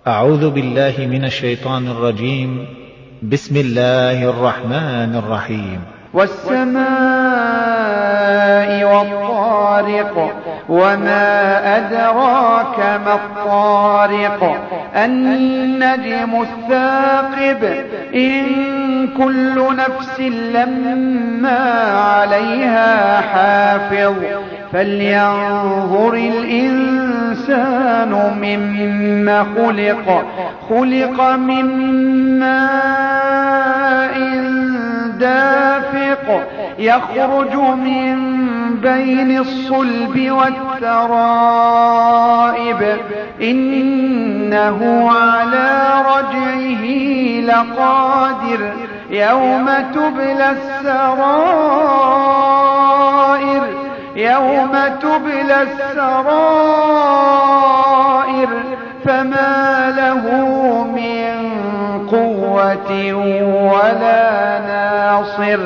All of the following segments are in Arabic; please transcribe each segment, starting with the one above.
أعوذ بالله من الشيطان الرجيم. بسم الله الرحمن الرحيم. والسماء والطارق وما أدراك ما الطارق النجم الثاقب إن كل نفس لما عليها حافظ فلينظر الإنسان مما خلق من ماء دافق يخرج من بين الصلب والترائب إنه على رجعه لقادر يوم تبلى السرائر فما له من قوة ولا ناصر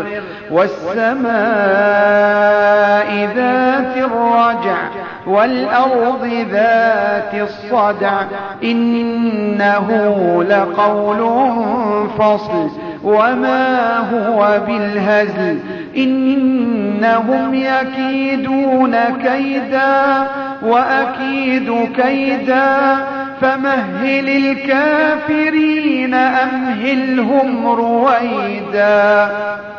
والسماء ذات الرجع والأرض ذات الصدع إنه لقول فصل وما هو بالهزل إنهم يكيدون كيدا وأكيد كيدا فمهل الكافرين أمهلهم رويدا.